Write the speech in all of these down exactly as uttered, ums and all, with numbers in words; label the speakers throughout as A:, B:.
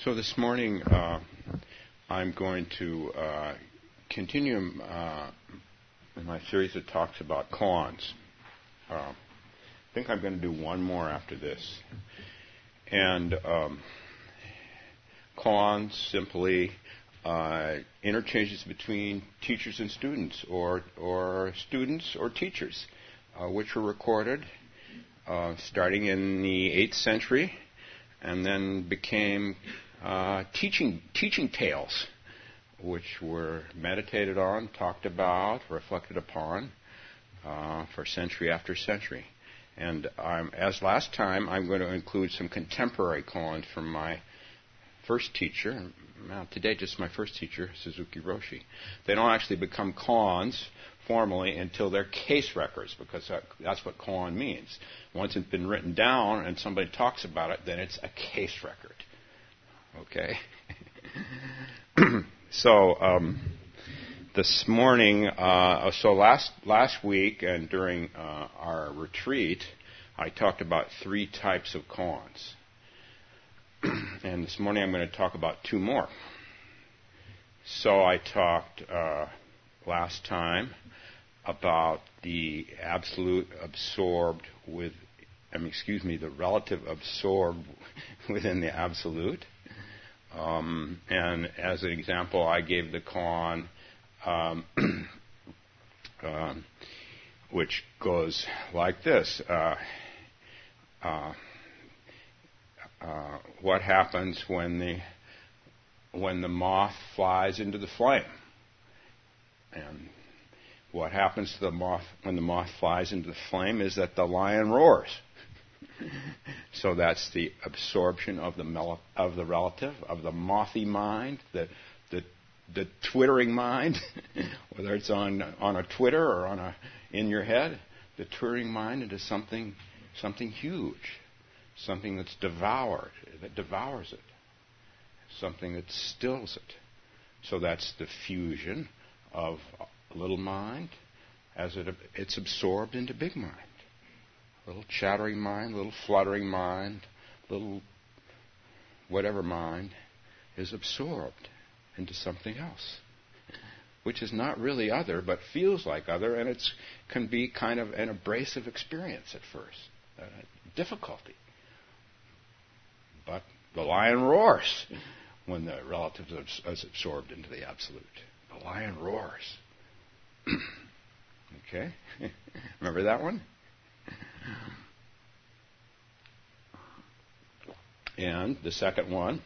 A: So this morning uh, I'm going to uh, continue uh, my series of talks about koans. Uh, I think I'm going to do one more after this. And um, koans simply uh, interchanges between teachers and students, or or students or teachers, uh, which were recorded uh, starting in the eighth century, and then became uh, teaching teaching tales, which were meditated on, talked about, reflected upon uh, for century after century. And um, as last time, I'm going to include some contemporary koans from my first teacher. Now, today, just my first teacher, Suzuki Roshi. They don't actually become koans formally until they're case records, because that, that's what koan means. Once it's been written down and somebody talks about it, then it's a case record. Okay? so, um, this morning, uh, so last last week and during uh, our retreat, I talked about three types of koans. And this morning I'm going to talk about two more. So I talked uh, last time about the absolute absorbed with, I mean, excuse me, the relative absorbed within the absolute. Um, and as an example, I gave the koan, um, um, which goes like this. Uh, uh, uh, what happens when the when the moth flies into the flame? And what happens to the moth when the moth flies into the flame is that the lion roars. So that's the absorption of the mel- of the relative, of the mothy mind, the the the twittering mind, whether it's on on a Twitter or on a in your head, the twittering mind into something something huge, something that's devoured, that devours it, something that stills it. So that's the fusion of little mind as it it's absorbed into big mind. Little chattering mind, little fluttering mind, little whatever mind is absorbed into something else, which is not really other, but feels like other, and it can be kind of an abrasive experience at first, uh, difficulty. But the lion roars when the relative is absorbed into the absolute. The lion roars. Okay? Remember that one? And the second one,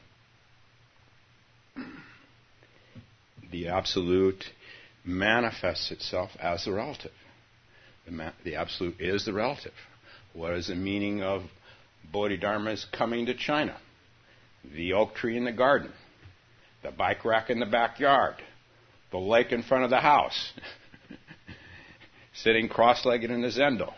A: the absolute manifests itself as the relative. The, ma- the absolute is the relative. What is the meaning of Bodhidharma's coming to China? The oak tree in the garden, the bike rack in the backyard, the lake in front of the house, sitting cross-legged in the zendo.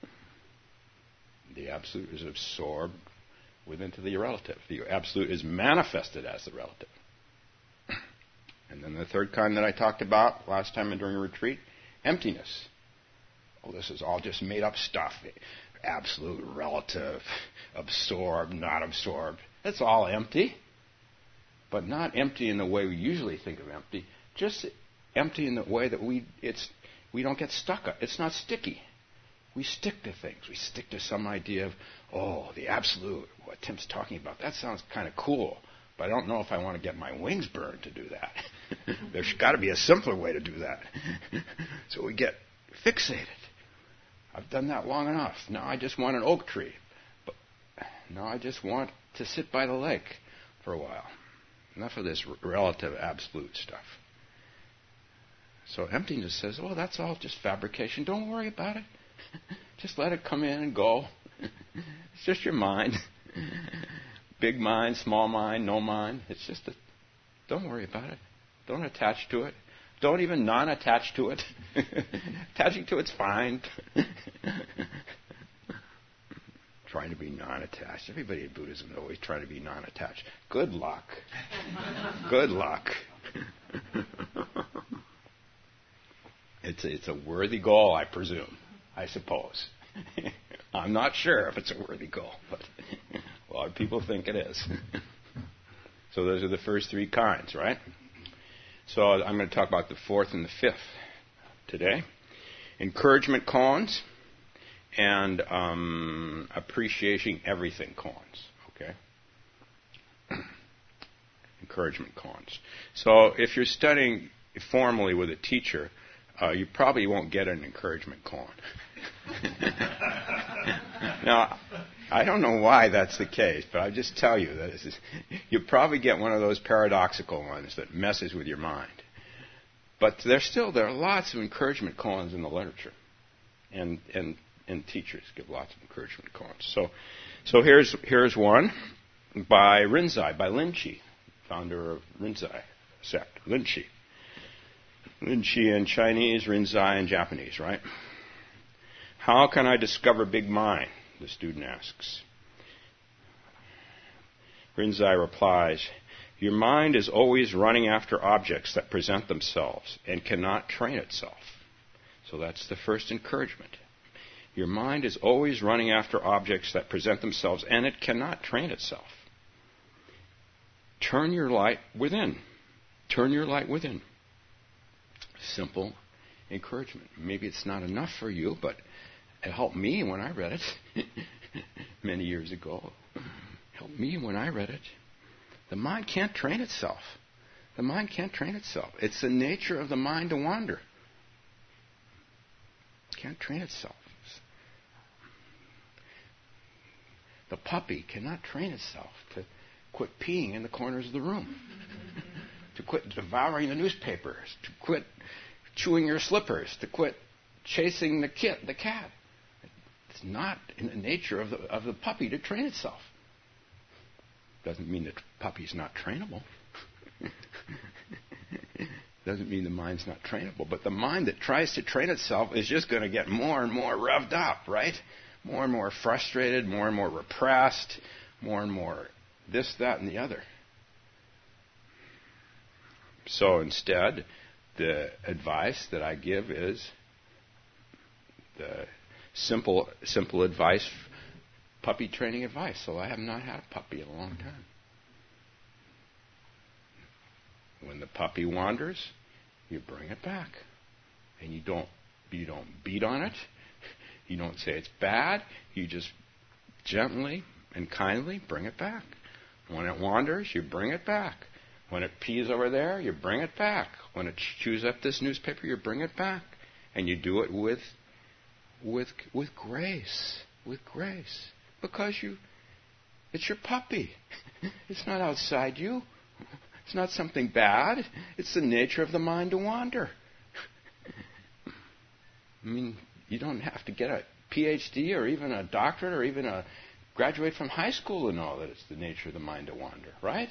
A: The absolute is absorbed within to the relative. The absolute is manifested as the relative. And then the third kind that I talked about last time and during a retreat, emptiness. Oh, this is all just made up stuff. Absolute, relative, absorbed, not absorbed. It's all empty. But not empty in the way we usually think of empty. Just empty in the way that we it's we don't get stuck. It's not sticky. We stick to things. We stick to some idea of, oh, the absolute, what Tim's talking about. That sounds kind of cool, but I don't know if I want to get my wings burned to do that. There's got to be a simpler way to do that. So we get fixated. I've done that long enough. Now I just want an oak tree. But now I just want to sit by the lake for a while. Enough of this relative absolute stuff. So emptiness says, oh, that's all just fabrication. Don't worry about it. Just let it come in and go. It's just your mind. Big mind, small mind, no mind. It's just a, don't worry about it. Don't attach to it. Don't even non-attach to it. Attaching to it's fine. Trying to be non-attached. Everybody in Buddhism is always trying to be non-attached. Good luck. Good luck. It's a, it's a worthy goal, I presume. I suppose. I'm not sure if it's a worthy goal, but a lot of people think it is. So those are the first three kinds, right? So I'm going to talk about the fourth and the fifth today. Encouragement koans and um, appreciating everything koans, okay? Encouragement koans. So if you're studying formally with a teacher, uh, you probably won't get an encouragement koan. Now, I don't know why that's the case, but I just tell you that this is, you probably get one of those paradoxical ones that messes with your mind. But there's still there are lots of encouragement koans in the literature, and and and teachers give lots of encouragement koans. So, so here's here's one by Rinzai, by Linchi, founder of Rinzai sect, Linchi. Linchi in Chinese, Rinzai in Japanese, right? How can I discover big mind? The student asks. Rinzai replies, your mind is always running after objects that present themselves and cannot train itself. So that's the first encouragement. Your mind is always running after objects that present themselves and it cannot train itself. Turn your light within. Turn your light within. Simple encouragement. Maybe it's not enough for you, but it helped me when I read it many years ago. It helped me when I read it. The mind can't train itself. The mind can't train itself. It's the nature of the mind to wander. It can't train itself. The puppy cannot train itself to quit peeing in the corners of the room, to quit devouring the newspapers, to quit chewing your slippers, to quit chasing the kit, the cat. It's not in the nature of the, of the puppy to train itself. Doesn't mean the puppy's not trainable. Doesn't mean the mind's not trainable. But the mind that tries to train itself is just going to get more and more revved up, right? More and more frustrated, more and more repressed, more and more this, that, and the other. So instead, the advice that I give is the simple, simple advice, puppy training advice. So I have not had a puppy in a long time. When the puppy wanders, you bring it back, and you don't you don't beat on it. You don't say it's bad. You just gently and kindly bring it back. When it wanders, you bring it back. When it pees over there, you bring it back. When it chews up this newspaper, you bring it back. And you do it with with with grace. With grace. Because you it's your puppy. It's not outside you. It's not something bad. It's the nature of the mind to wander. I mean, you don't have to get a P H D or even a doctorate or even a graduate from high school to know that it's the nature of the mind to wander, right?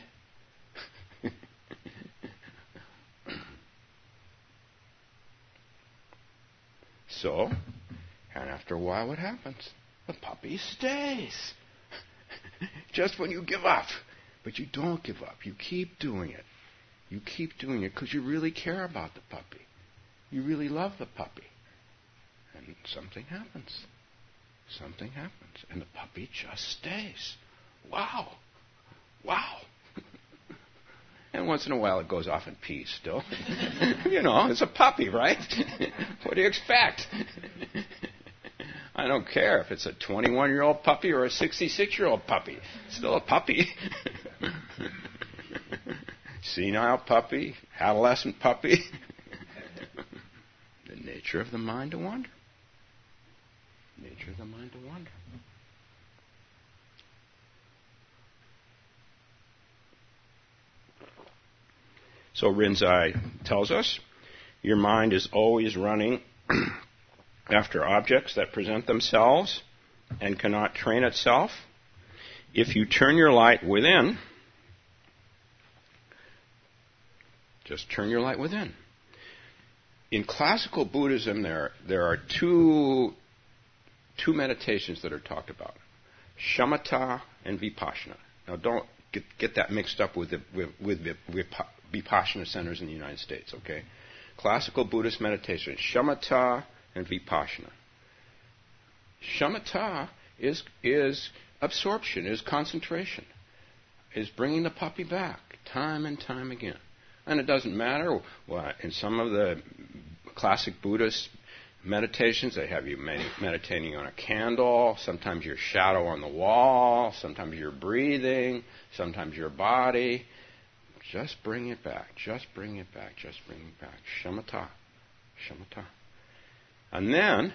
A: So, and after a while what happens? The puppy stays. Just when you give up. But you don't give up. You keep doing it. You keep doing it because you really care about the puppy. You really love the puppy. And something happens. Something happens. And the puppy just stays. Wow. Wow. And once in a while it goes off and pees still. You know, it's a puppy, right? What do you expect? I don't care if it's a twenty-one-year-old puppy or a sixty-six-year-old puppy. It's still a puppy. Senile puppy, adolescent puppy. The nature of the mind to wander. Nature of the mind to wander. So Rinzai tells us, your mind is always running after objects that present themselves and cannot train itself. If you turn your light within, just turn your light within. In classical Buddhism, there, there are two, two meditations that are talked about, shamatha and vipassana. Now, don't get, get that mixed up with, the, with, with, the, with vipassana centers in the United States, okay? Classical Buddhist meditation, shamatha and vipassana. Shamatha is, is absorption, is concentration. is bringing the puppy back time and time again. And it doesn't matter. Well, in some of the classic Buddhist meditations, they have you med- meditating on a candle, sometimes your shadow on the wall, sometimes you're breathing, sometimes your body. Just bring it back. Just bring it back. Just bring it back. Shamatha. Shamatha. And then,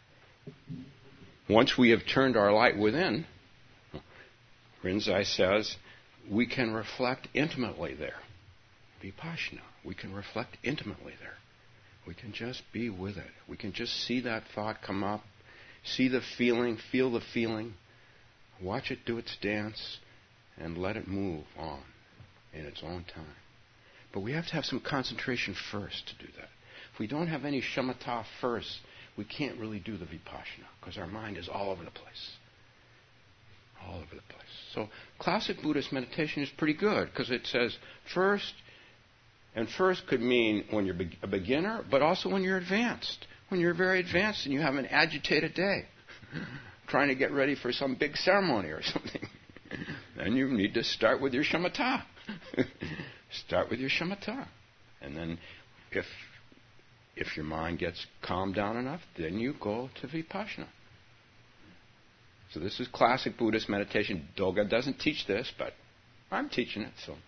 A: once we have turned our light within, Rinzai says, we can reflect intimately there. Vipassana. We can reflect intimately there. We can just be with it. We can just see that thought come up, see the feeling, feel the feeling, watch it do its dance, and let it move on in its own time. But we have to have some concentration first to do that. If we don't have any shamatha first, we can't really do the vipassana because our mind is all over the place. All over the place. So classic Buddhist meditation is pretty good because it says first, and first could mean when you're a beginner, but also when you're advanced. When you're very advanced and you have an agitated day, trying to get ready for some big ceremony or something, then you need to start with your shamatha. Start with your shamatha. And then if if your mind gets calmed down enough, then you go to vipassana. So this is classic Buddhist meditation. Dogen doesn't teach this, but I'm teaching it, so.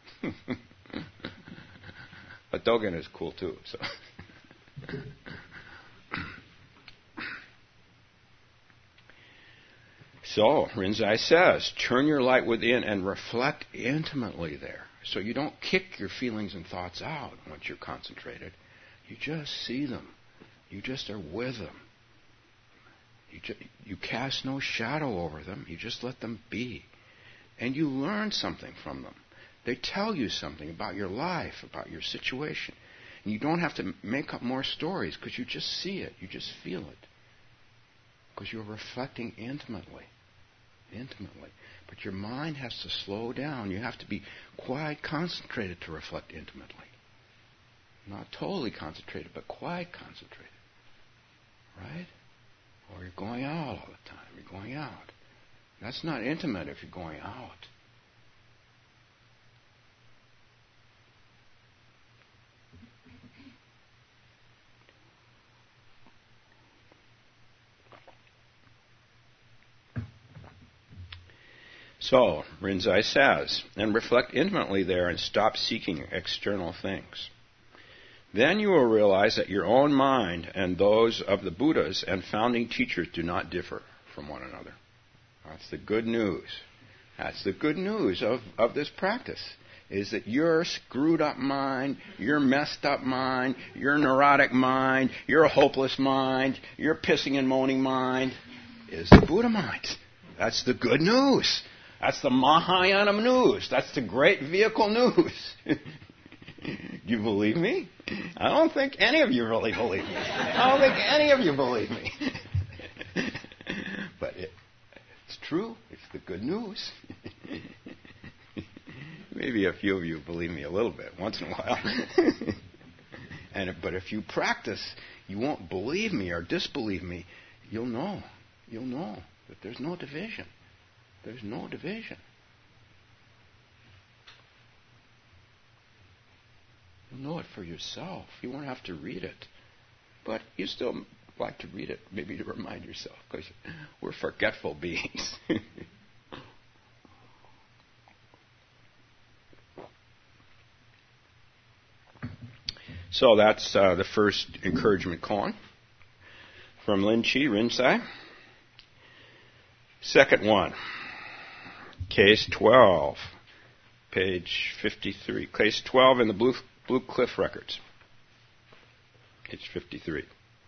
A: But Dogen is cool too, so. So, Rinzai says, turn your light within and reflect intimately there. So you don't kick your feelings and thoughts out once you're concentrated. You just see them. You just are with them. You, just, you cast no shadow over them. You just let them be. And you learn something from them. They tell you something about your life, about your situation. And you don't have to make up more stories because you just see it. You just feel it. Because you're reflecting intimately. Intimately. But your mind has to slow down. You have to be quite concentrated to reflect intimately. Not totally concentrated, but quite concentrated. Right? Or you're going out all the time. You're going out. That's not intimate if you're going out. So, Rinzai says, and reflect intimately there and stop seeking external things. Then you will realize that your own mind and those of the Buddhas and founding teachers do not differ from one another. That's the good news. That's the good news of, of this practice, is that your screwed up mind, your messed up mind, your neurotic mind, your hopeless mind, your pissing and moaning mind is the Buddha mind. That's the good news. That's the Mahayana news. That's the great vehicle news. Do you believe me? I don't think any of you really believe me. I don't think any of you believe me. But it, it's true. It's the good news. Maybe a few of you believe me a little bit once in a while. and if, But if you practice, you won't believe me or disbelieve me. You'll know. You'll know that there's no division. There's no division. You'll know it for yourself. You won't have to read it. But you still like to read it, maybe to remind yourself, because we're forgetful beings. So that's uh, the first encouragement koan from Linchi Rinzai. Second one. Case twelve, page fifty-three. Case twelve in the Blue, Blue Cliff Records, page fifty-three.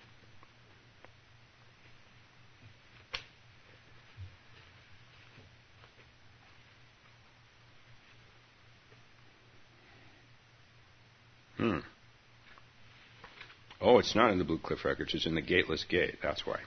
A: Hmm. Oh, it's not in the Blue Cliff Records. It's in the Gateless Gate. That's why.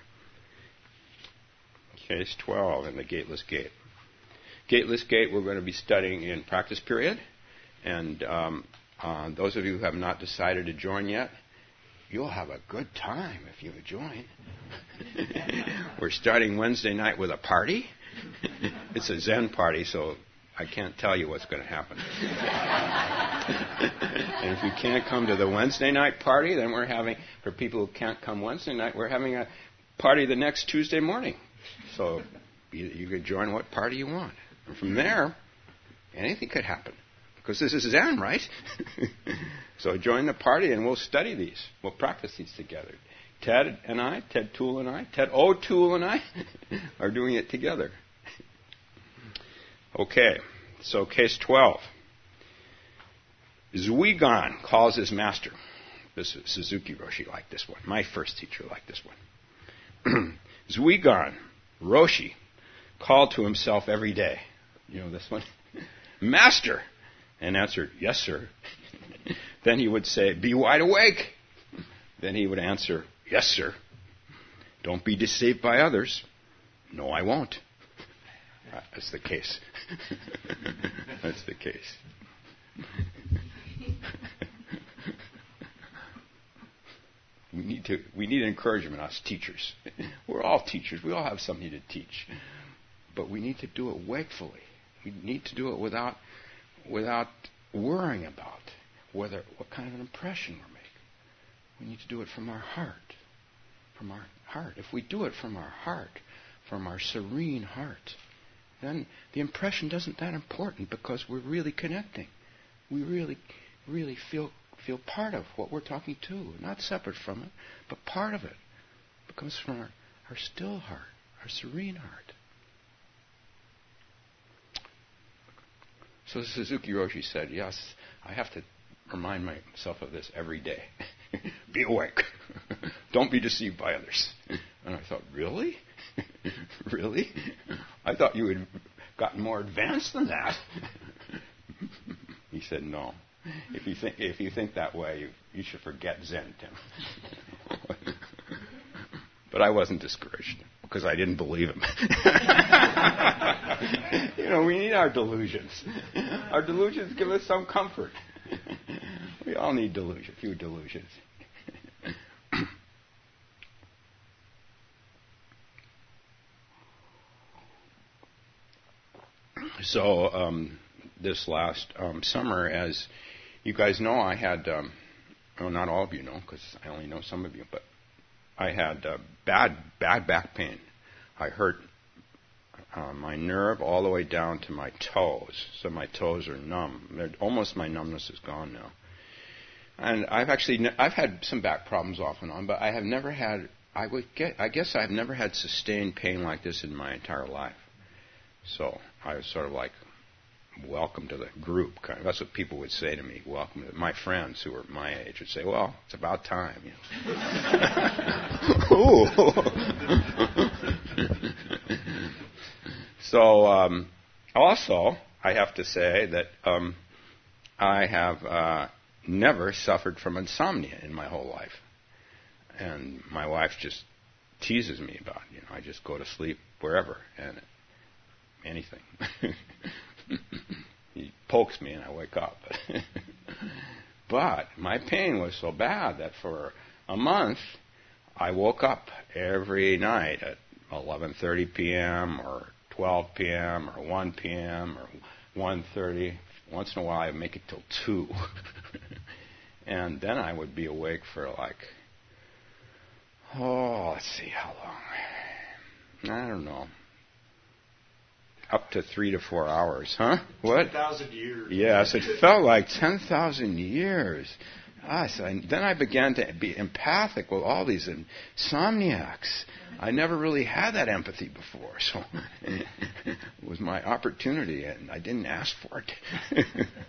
A: Case twelve in the Gateless Gate. Gateless Gate we're going to be studying in practice period. And um, uh, those of you who have not decided to join yet, you'll have a good time if you join. We're starting Wednesday night with a party. It's a Zen party, so I can't tell you what's going to happen. And if you can't come to the Wednesday night party, then we're having, for people who can't come Wednesday night, we're having a party the next Tuesday morning. So you, you can join what party you want. And from there, anything could happen. Because this is Zen, right? So join the party and we'll study these. We'll practice these together. Ted and I, Ted Toole and I, Ted O'Toole and I are doing it together. Okay, so case twelve. Zuigan calls his master. This is Suzuki Roshi liked this one. My first teacher liked this one. Zuigan Roshi called to himself every day. You know this one? Master! And answered, yes, sir. Then he would say, be wide awake. Then he would answer, yes, sir. Don't be deceived by others. No, I won't. That's the case. That's the case. We need to. We need encouragement, us teachers. We're all teachers. We all have something to teach, but we need to do it wakefully. We need to do it without, without worrying about whether what kind of an impression we're making. We need to do it from our heart, from our heart. If we do it from our heart, from our serene heart, then the impression isn't that important because we're really connecting. We really, really feel feel part of what we're talking to, not separate from it, but part of it. It comes from our, our still heart, our serene heart. So Suzuki Roshi said, yes, I have to remind myself of this every day. Be awake. Don't be deceived by others. And I thought, really? Really? I thought you had gotten more advanced than that. He said, no. If you think if you think that way, you, you should forget Zen, Tim. But I wasn't discouraged because I didn't believe him. You know, we need our delusions. Our delusions give us some comfort. We all need delusion, a few delusions. So um, this last um, summer, as you guys know, I had, um, well, not all of you know, because I only know some of you, but I had uh, bad, bad back pain. I hurt uh, my nerve all the way down to my toes, so my toes are numb. They're, almost my numbness is gone now. And I've actually, ne- I've had some back problems off and on, but I have never had, I would get, I guess I've never had sustained pain like this in my entire life. So I was sort of like, welcome to the group. Kind of. That's what people would say to me. Welcome to my friends who are my age would say, well, it's about time. You know. So um, also, I have to say that um, I have uh, never suffered from insomnia in my whole life. And my wife just teases me about it. You know, I just go to sleep wherever and anything. He pokes me and I wake up. But my pain was so bad that for a month I woke up every night at eleven thirty p.m. or twelve p.m. or one p.m. or one thirty. Once in a while I'd make it till two. And then I would be awake for like, oh, let's see how long. I don't know. Up to three to four hours, huh? What?
B: ten thousand years.
A: Yes, it felt like ten thousand years. Ah, so I, then I began to be empathic with all these insomniacs. I never really had that empathy before, so it was my opportunity, and I didn't ask for it.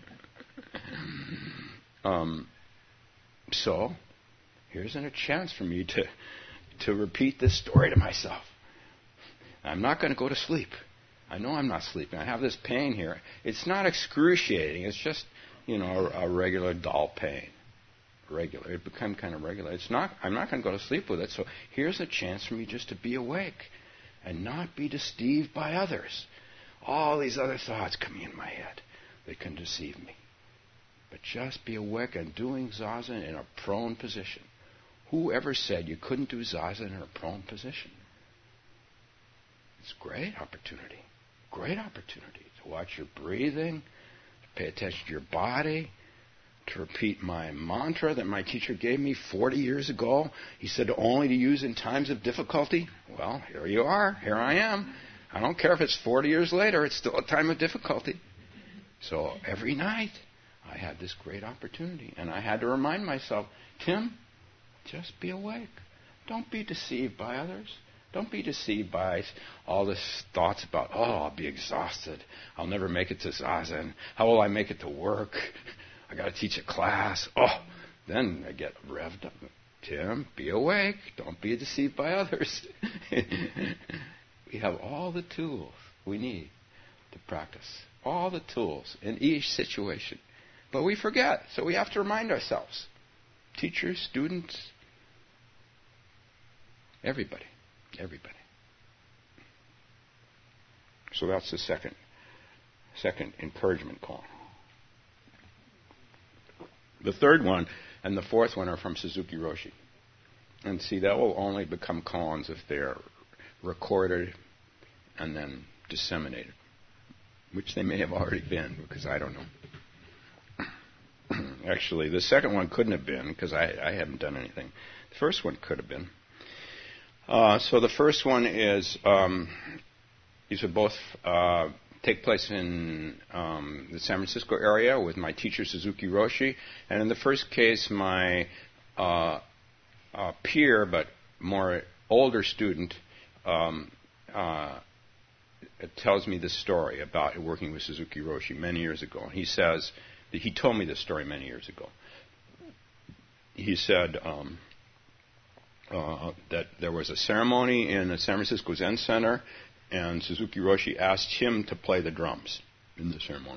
A: um, so here's a chance for me to to repeat this story to myself. I'm not going to go to sleep. I know I'm not sleeping. I have this pain here. It's not excruciating. It's just, you know, a, a regular dull pain. Regular. It became kind of regular. It's not. I'm not going to go to sleep with it. So here's a chance for me just to be awake and not be deceived by others. All these other thoughts coming in my head, they can deceive me. But just be awake and doing zazen in a prone position. Who ever said you couldn't do zazen in a prone position? It's a great opportunity. great opportunity to watch your breathing, to pay attention to your body, to repeat my mantra that my teacher gave me forty years ago. He said only to use in times of difficulty. Well, here you are. Here I am. I don't care if it's forty years later. It's still a time of difficulty. So every night I had this great opportunity. And I had to remind myself, Tim, just be awake. Don't be deceived by others. Don't be deceived by all this thoughts about, oh, I'll be exhausted. I'll never make it to Zazen. How will I make it to work? I got to teach a class. Oh, then I get revved up. Tim, be awake. Don't be deceived by others. We have all the tools we need to practice. All the tools in each situation. But we forget, so we have to remind ourselves. Teachers, students, everybody. Everybody. So that's the second, second encouragement call. The third one and the fourth one are from Suzuki Roshi. And see, that will only become koans if they're recorded and then disseminated, which they may have already been, because I don't know. Actually, the second one couldn't have been, because I, I haven't done anything. The first one could have been. Uh, so the first one is, um, these are both uh, take place in um, the San Francisco area with my teacher Suzuki Roshi. And in the first case, my uh, uh, peer, but more older student, um, uh, tells me this story about working with Suzuki Roshi many years ago. He says, that he told me this story many years ago. He said um, uh, that there was a ceremony in the San Francisco Zen Center, and Suzuki Roshi asked him to play the drums in the ceremony.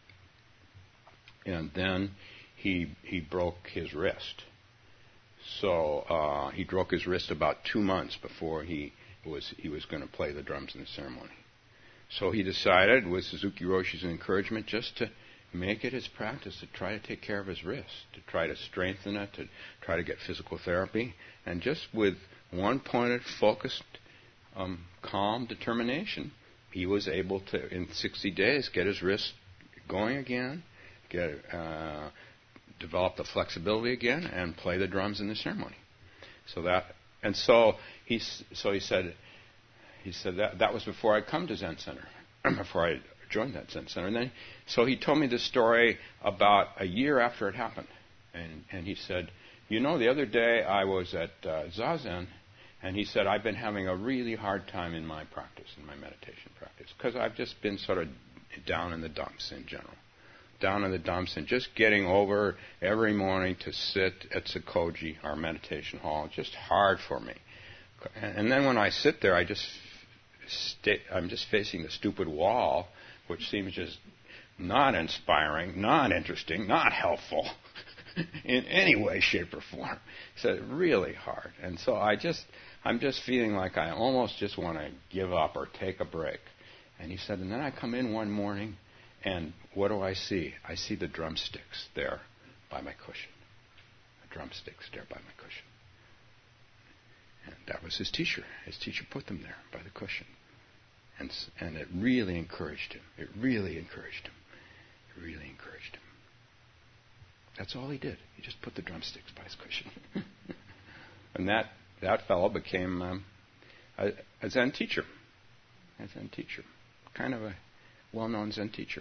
A: And then he he broke his wrist. So uh, he broke his wrist about two months before he was he was going to play the drums in the ceremony. So he decided, with Suzuki Roshi's encouragement, just to make it his practice to try to take care of his wrist, to try to strengthen it, to try to get physical therapy, and just with one-pointed, focused, um, calm determination, he was able to, in sixty days, get his wrist going again, get uh, develop the flexibility again, and play the drums in the ceremony. So that, and so he, so he said, he said that that was before I'd come to Zen Center, before I joined that Zen Center. And then, so he told me this story about a year after it happened. And, and he said, you know, the other day I was at uh, Zazen, and he said, I've been having a really hard time in my practice, in my meditation practice, because I've just been sort of down in the dumps in general. Down in the dumps and just getting over every morning to sit at Sakoji, our meditation hall, just hard for me. And, and then when I sit there, I just stay, I'm just facing the stupid wall, which seems just not inspiring, not interesting, not helpful in any way, shape, or form. So really hard. And so I just, I'm just feeling like I almost just want to give up or take a break. And he said, and then I come in one morning, and what do I see? I see the drumsticks there by my cushion. The drumsticks there by my cushion. And that was his teacher. His teacher put them there by the cushion. And, and it really encouraged him. It really encouraged him. It really encouraged him. That's all he did. He just put the drumsticks by his cushion. And that, that fellow became um, a, a Zen teacher. A Zen teacher. Kind of a well-known Zen teacher.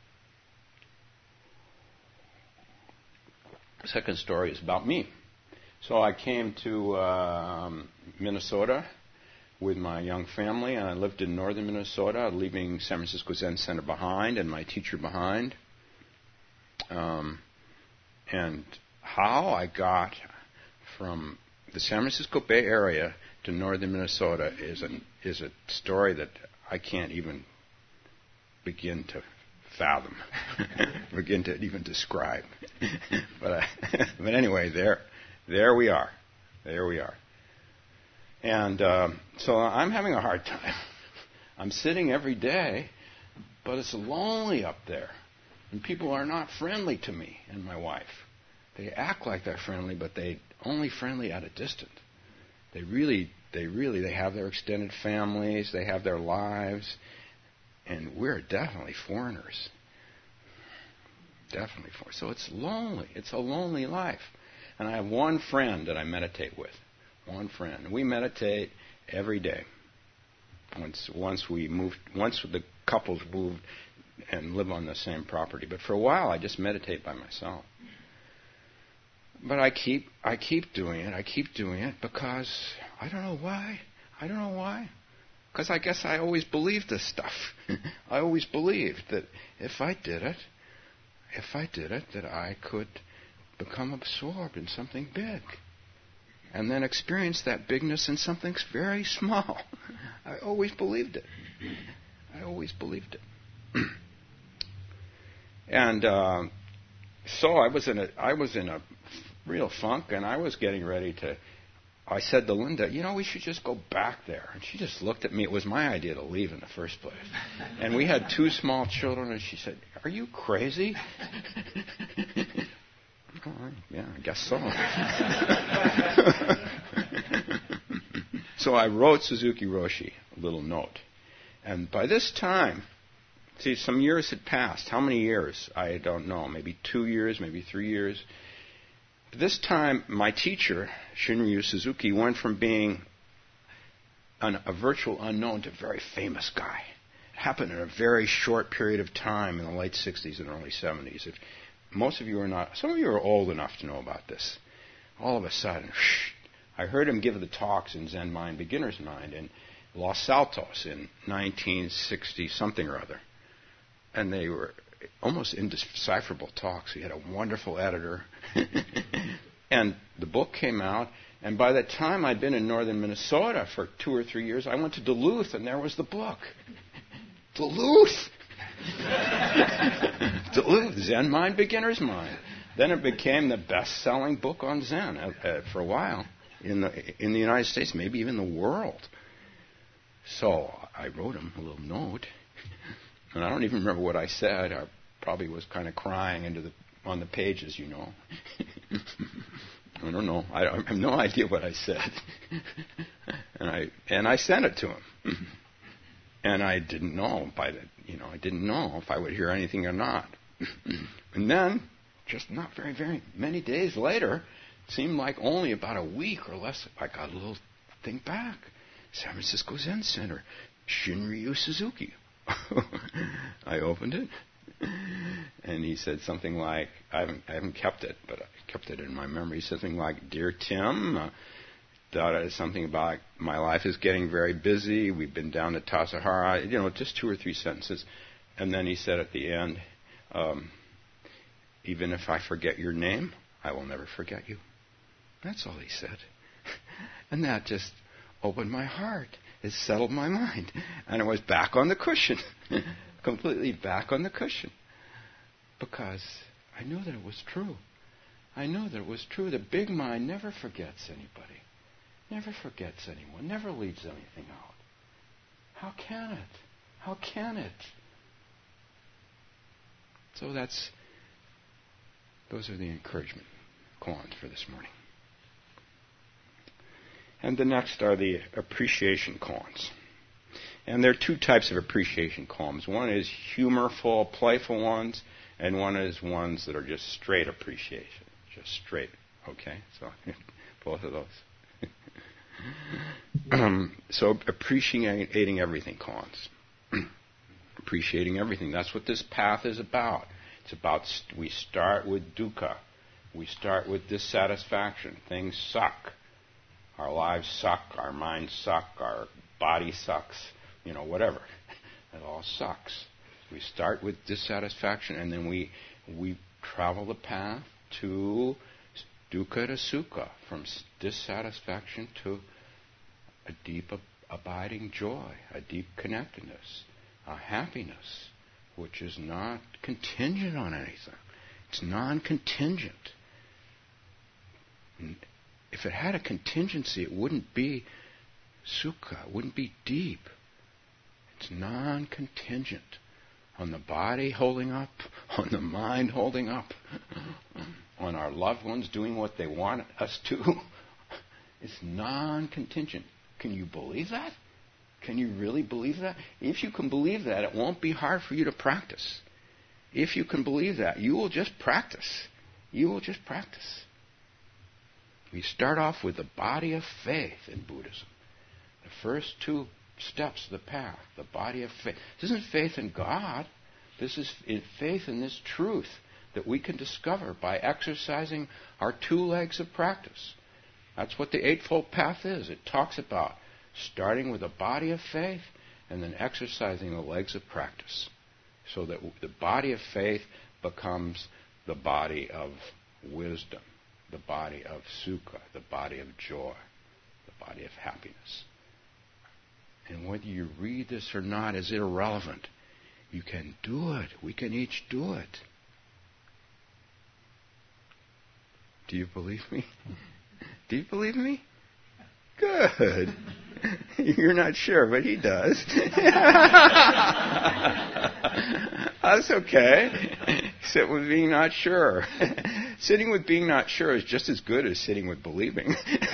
A: The second story is about me. So I came to um, Minnesota with my young family, and I lived in northern Minnesota, leaving San Francisco Zen Center behind and my teacher behind. Um, and how I got from the San Francisco Bay Area to northern Minnesota is a, is a story that I can't even begin to fathom, begin to even describe. but I, but anyway, there, there we are, there we are. And um, so I'm having a hard time. I'm sitting every day, but it's lonely up there, and people are not friendly to me and my wife. They act like they're friendly, but they only friendly at a distance. They really, they really, they have their extended families, they have their lives. and we're definitely foreigners. Definitely foreigners. So it's lonely. It's a lonely life. And I have one friend that I meditate with. One friend. And we meditate every day. Once once we moved, once the couples moved and live on the same property. But for a while, I just meditate by myself. But I keep I keep doing it. I keep doing it because I don't know why. I don't know why. Because I guess I always believed this stuff. I always believed that if I did it, if I did it, that I could become absorbed in something big. And then experience that bigness in something very small. I always believed it. I always believed it. And uh, so I was in a I was in a real funk, and I was getting ready to. I said to Linda, you know, we should just go back there. And she just looked at me. It was my idea to leave in the first place. And we had two small children, and she said, are you crazy? Oh, yeah, I guess so. So I wrote Suzuki Roshi a little note. And by this time, see, some years had passed. How many years? I don't know. Maybe two years, maybe three years. This time, my teacher, Shinryu Suzuki, went from being an, a virtual unknown to a very famous guy. It happened in a very short period of time in the late sixties and early seventies. If most of you are not, some of you are old enough to know about this. All of a sudden, shh, I heard him give the talks in Zen Mind, Beginner's Mind, in Los Altos in nineteen sixty something or other. And they were almost indecipherable talks. He had a wonderful editor. And the book came out, and by the time I'd been in northern Minnesota for two or three years, I went to Duluth, and there was the book. Duluth! Duluth, Zen Mind, Beginner's Mind. Then it became the best-selling book on Zen uh, uh, for a while in the in the United States, maybe even the world. So I wrote him a little note, and I don't even remember what I said. I probably was kind of crying into the on the pages, you know. I don't know. I, I have no idea what I said, and I and I sent it to him, and I didn't know by the you know I didn't know if I would hear anything or not. And then, just not very very many days later, it seemed like only about a week or less, I got a little thing back. San Francisco Zen Center, Shinryu Suzuki. I opened it, and he said something like, I haven't, I haven't kept it, but I kept it in my memory, something like, Dear Tim, uh, thought it something about my life is getting very busy, we've been down to Tassajara, you know, just two or three sentences. And then he said at the end, um, even if I forget your name, I will never forget you. That's all he said. And that just opened my heart. It settled my mind. And I was back on the cushion. Completely back on the cushion. Because I knew that it was true. I knew that it was true. The big mind never forgets anybody. Never forgets anyone. Never leaves anything out. How can it? How can it? So that's, those are the encouragement koans for this morning. And the next are the appreciation koans. And there are two types of appreciation koans. One is humorful, playful ones, and one is ones that are just straight appreciation. Just straight, okay? So both of those. um, so appreciating everything koans. Appreciating everything. That's what this path is about. It's about, st- we start with dukkha. We start with dissatisfaction. Things suck. Our lives suck, our minds suck, our body sucks, you know, whatever. It all sucks. We start with dissatisfaction, and then we we travel the path to dukkha to sukha, from dissatisfaction to a deep ab- abiding joy, a deep connectedness, a happiness, which is not contingent on anything. It's non-contingent. If it had a contingency, it wouldn't be sukha, it wouldn't be deep. It's non-contingent on the body holding up, on the mind holding up, on our loved ones doing what they want us to. It's non-contingent. Can you believe that? Can you really believe that? If you can believe that, it won't be hard for you to practice. If you can believe that, you will just practice. You will just practice. We start off with the body of faith in Buddhism. The first two steps of the path, the body of faith. This isn't faith in God. This is faith in this truth that we can discover by exercising our two legs of practice. That's what the Eightfold Path is. It talks about starting with a body of faith and then exercising the legs of practice so that the body of faith becomes the body of wisdom, the body of sukha, the body of joy, the body of happiness. And whether you read this or not is irrelevant. You can do it. We can each do it. Do you believe me? Do you believe me? Good. You're not sure, but he does. That's okay. Sit with being not sure. Sitting with being not sure is just as good as sitting with believing.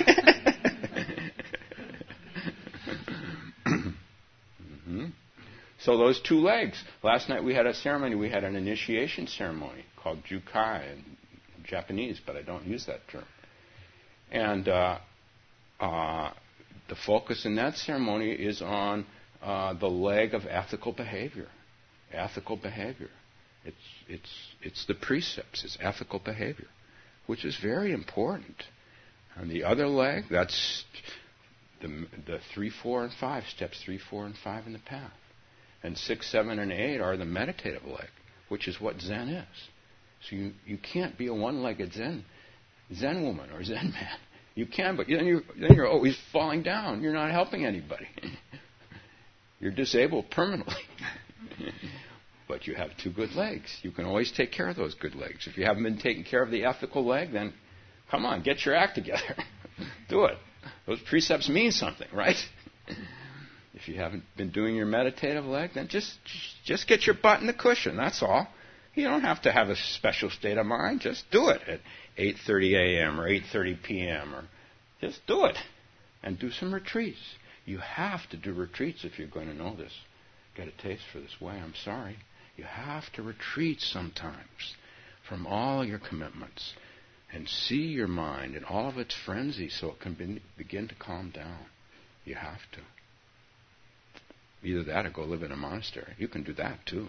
A: mm-hmm. So those two legs. Last night we had a ceremony. We had an initiation ceremony called Jukai in Japanese, but I don't use that term. And uh, uh, the focus in that ceremony is on uh, the leg of ethical behavior. Ethical behavior. It's it's it's the precepts. It's ethical behavior, which is very important. And the other leg, that's the the three, four, and five steps. Three, four, and five in the path. And six, seven, and eight are the meditative leg, which is what Zen is. So you, you can't be a one-legged Zen Zen woman or Zen man. You can, but then you're, then you're always falling down. You're not helping anybody. You're disabled permanently. But you have two good legs. You can always take care of those good legs. If you haven't been taking care of the ethical leg, then come on, get your act together. Do it. Those precepts mean something, right? If you haven't been doing your meditative leg, then just just get your butt in the cushion. That's all. You don't have to have a special state of mind. Just do it at eight thirty a.m. or eight thirty p.m. or just do it. And do some retreats. You have to do retreats if you're going to know this. Get a taste for this way. I'm sorry. You have to retreat sometimes from all your commitments and see your mind in all of its frenzy so it can be, begin to calm down. You have to. Either that or go live in a monastery. You can do that too.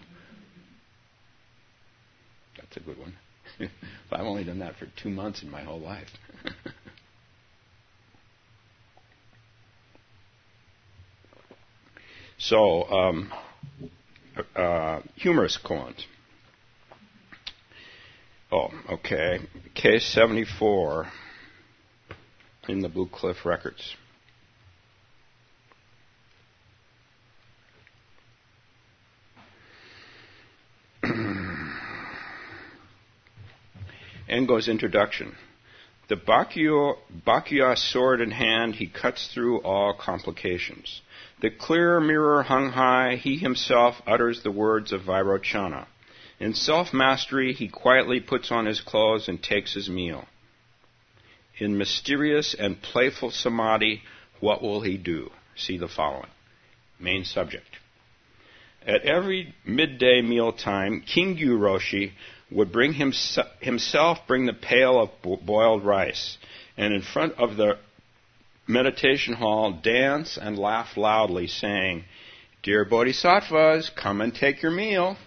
A: That's a good one. But I've only done that for two months in my whole life. So, um, uh, humorous koans. Oh, okay. Case seventy-four in the Blue Cliff Records. Engo's introduction. The Bakyo, Bakya sword in hand, he cuts through all complications. The clear mirror hung high, he himself utters the words of Vairochana. In self-mastery, he quietly puts on his clothes and takes his meal. In mysterious and playful samadhi, what will he do? See the following. Main subject. At every midday mealtime, Kingyu Roshi would bring himse- himself bring the pail of bo- boiled rice, and in front of the meditation hall dance and laugh loudly, saying, "Dear Bodhisattvas, come and take your meal."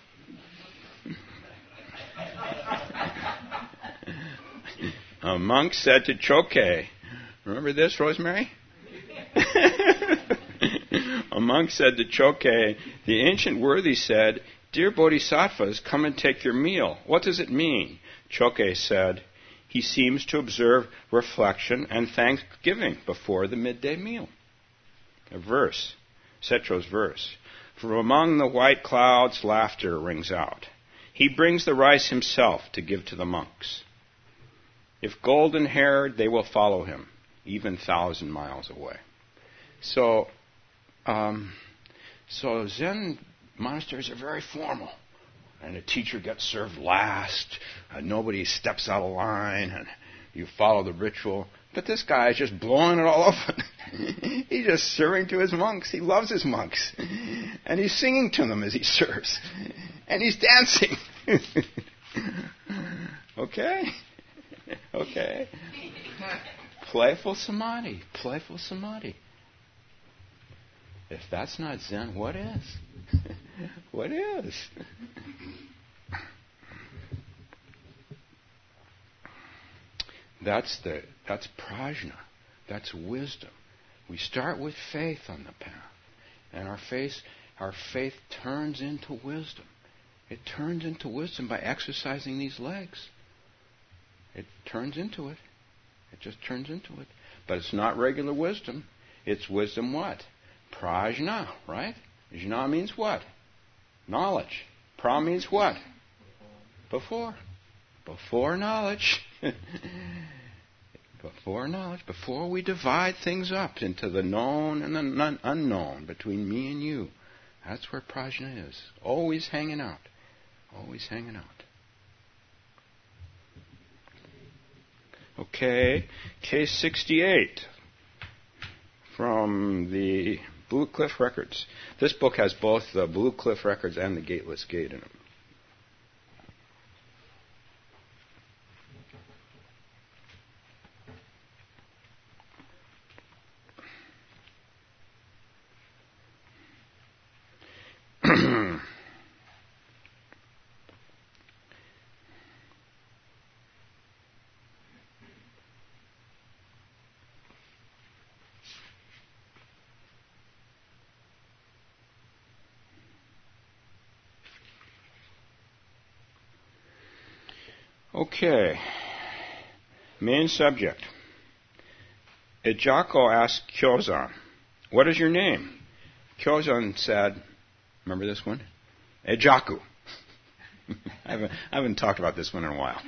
A: A monk said to Choke, remember this, Rosemary? A monk said to Choke, the ancient worthy said, "Dear Bodhisattvas, come and take your meal. What does it mean?" Choke said, "He seems to observe reflection and thanksgiving before the midday meal." A verse, Setro's verse. From among the white clouds, laughter rings out. He brings the rice himself to give to the monks. If golden-haired, they will follow him, even thousand miles away. So, um, so Zen monasteries are very formal, and a teacher gets served last, and nobody steps out of line, and you follow the ritual. But this guy is just blowing it all open. He's just serving to his monks. He loves his monks. And he's singing to them as he serves. And he's dancing. Okay? Okay. Playful samadhi. Playful samadhi. If that's not Zen, what is? What is? That's the that's prajna. That's wisdom. We start with faith on the path. And our faith our faith turns into wisdom. It turns into wisdom by exercising these legs. It turns into it. It just turns into it. But it's not regular wisdom. It's wisdom what? Prajna, right? Jna means what? Knowledge. Pra means what? Before. Before knowledge. Before knowledge. Before we divide things up into the known and the non- unknown, between me and you. That's where prajna is. Always hanging out. Always hanging out. Okay, case sixty-eight from the Blue Cliff Records. This book has both the Blue Cliff Records and the Gateless Gate in it. Okay, main subject. Ejako asked Kyozan, "What is your name?" Kyozan said, remember this one? Ejaku. I, haven't, I haven't talked about this one in a while.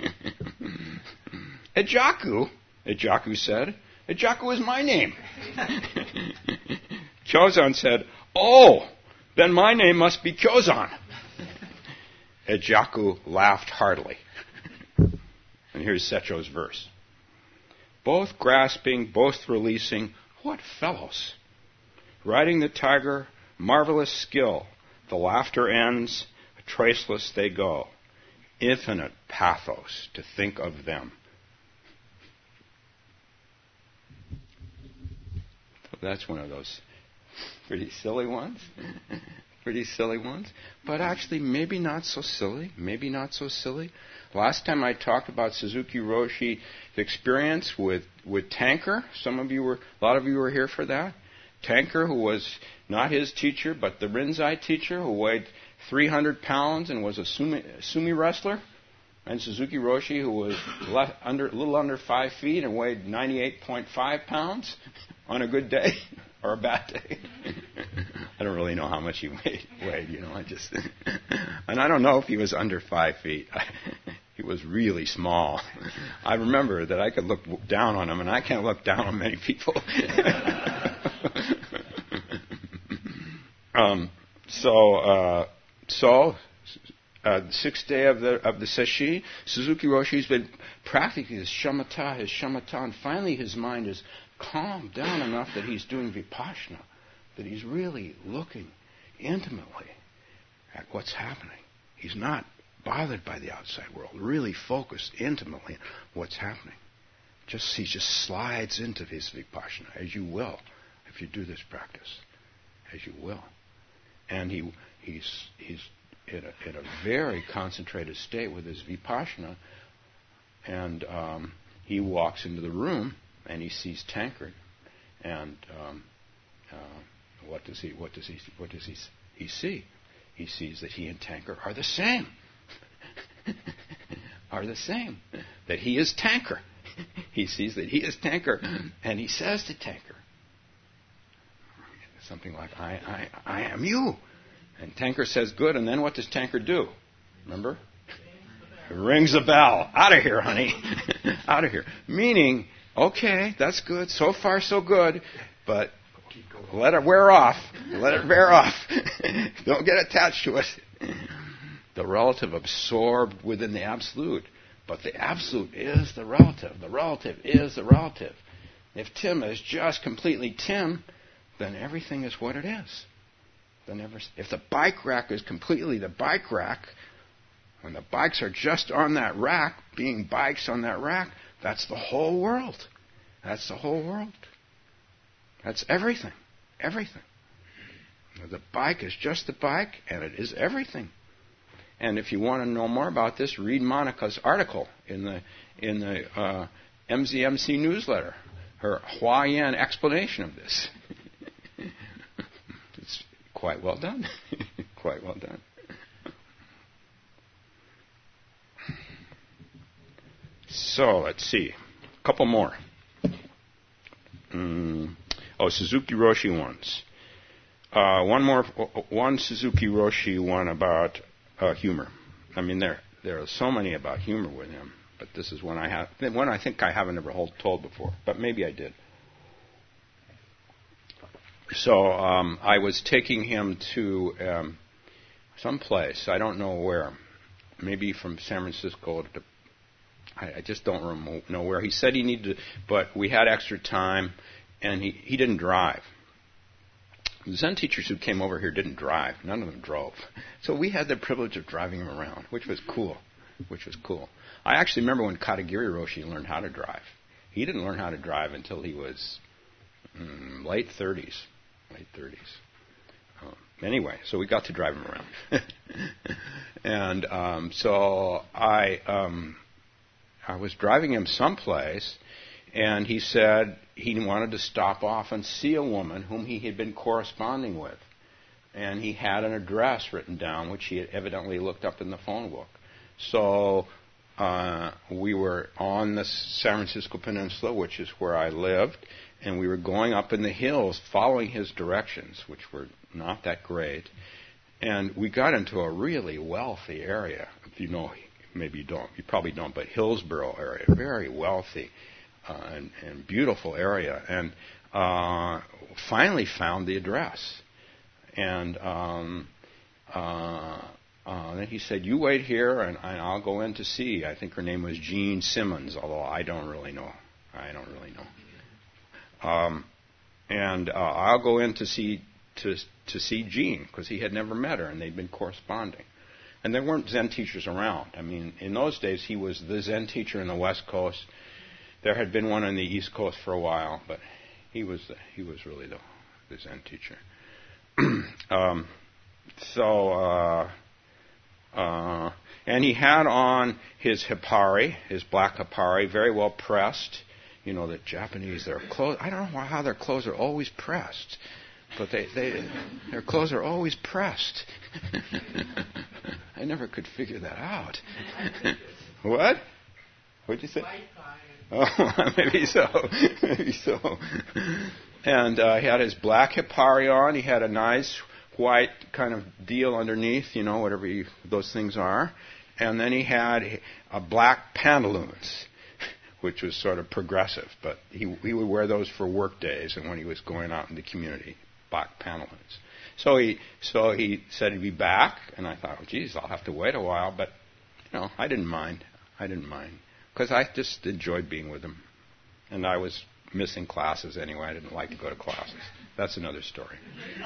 A: Ejaku, Ejaku said, Ejaku is my name. Kyozan said, "Oh, then my name must be Kyozan." Ejaku laughed heartily. And here's Secho's verse. Both grasping, both releasing, what fellows! Riding the tiger, marvelous skill. The laughter ends, traceless they go. Infinite pathos to think of them. That's one of those pretty silly ones. Pretty silly ones. But actually, maybe not so silly. Maybe not so silly. Last time I talked about Suzuki Roshi, the experience with, with Tanker. Some of you were, a lot of you were here for that. Tanker, who was not his teacher, but the Rinzai teacher, who weighed three hundred pounds and was a sumi, sumi wrestler. And Suzuki Roshi, who was left under, a little under five feet and weighed ninety-eight point five pounds on a good day or a bad day. I don't really know how much he weighed, weighed you know. I just, and I don't know if he was under five feet. He was really small. I remember that I could look down on him, and I can't look down on many people. um, so, uh, so. Uh, the sixth day of the of the Seshi, Suzuki Roshi's been practicing his shamatha, his shamatha, and finally his mind is calmed down enough that he's doing vipassana, that he's really looking intimately at what's happening. He's not bothered by the outside world, really focused intimately on what's happening. Just he just slides into his vipassana, as you will, if you do this practice, as you will, and he he's he's. In a, in a very concentrated state with his vipassana, and um, he walks into the room and he sees Tankard, and um, uh, what does he what does he what does he he see? He sees that he and Tankard are the same, are the same. That he is Tankard. He sees that he is Tankard, and he says to Tankard something like, "I I I am you." And Tankard says, "Good," and then what does Tankard do? Remember? Rings a bell. Out of here, honey. Out of here. Meaning, okay, that's good. So far, so good. But let it wear off. Let it wear off. Don't get attached to it. The relative absorbed within the absolute. But the absolute is the relative. The relative is the relative. If Tim is just completely Tim, then everything is what it is. Then ever, if the bike rack is completely the bike rack, when the bikes are just on that rack, being bikes on that rack, that's the whole world. That's the whole world. That's everything. Everything. The bike is just the bike, and it is everything. And if you want to know more about this, read Monica's article in the in the uh, M Z M C newsletter. Her Huayan explanation of this. It's quite well done. Quite well done. So let's see, a couple more. Mm. Oh, Suzuki Roshi ones. Uh, one more. One Suzuki Roshi one about uh, humor. I mean, there there are so many about humor with him, but this is one I have. One I think I haven't ever told before, but maybe I did. So um, I was taking him to um, some place. I don't know where. Maybe from San Francisco to. I, I just don't know where. He said he needed to, but we had extra time, and he, he didn't drive. The Zen teachers who came over here didn't drive. None of them drove. So we had the privilege of driving him around, which was cool. Which was cool. I actually remember when Katagiri Roshi learned how to drive. He didn't learn how to drive until he was mm, late thirties. Late thirties. Um, anyway, so we got to drive him around. and um, so I um, I was driving him someplace, and he said he wanted to stop off and see a woman whom he had been corresponding with. And he had an address written down, which he had evidently looked up in the phone book. So uh, we were on the San Francisco Peninsula, which is where I lived, and we were going up in the hills following his directions, which were not that great. And we got into a really wealthy area. If you know, maybe you don't, you probably don't, but Hillsborough area, very wealthy. Uh, and, and beautiful area, and uh, finally found the address. And um, uh, uh, then he said, "You wait here, and, and I'll go in to see." I think her name was Jean Simmons, although I don't really know. I don't really know. Um, and uh, I'll go in to see to to see Jean, because he had never met her, and they'd been corresponding. And there weren't Zen teachers around. I mean, in those days, he was the Zen teacher in the West Coast. There had been one on the East Coast for a while, but he was the, he was really the, the Zen teacher. um, so, uh, uh, and he had on his hipari, his black hipari, very well pressed. You know, the Japanese, their clothes, I don't know how their clothes are always pressed, but they, they their clothes are always pressed. I never could figure that out. What? What'd you say? Oh, maybe so. Maybe so. And uh, he had his black hipari on. He had a nice white kind of deal underneath, you know, whatever you, those things are. And then he had a black pantaloons, which was sort of progressive. But he, he would wear those for work days and when he was going out in the community, black pantaloons. So he, so he said he'd be back. And I thought, well, geez, I'll have to wait a while. But, you know, I didn't mind. I didn't mind. Because I just enjoyed being with him. And I was missing classes anyway. I didn't like to go to classes. That's another story.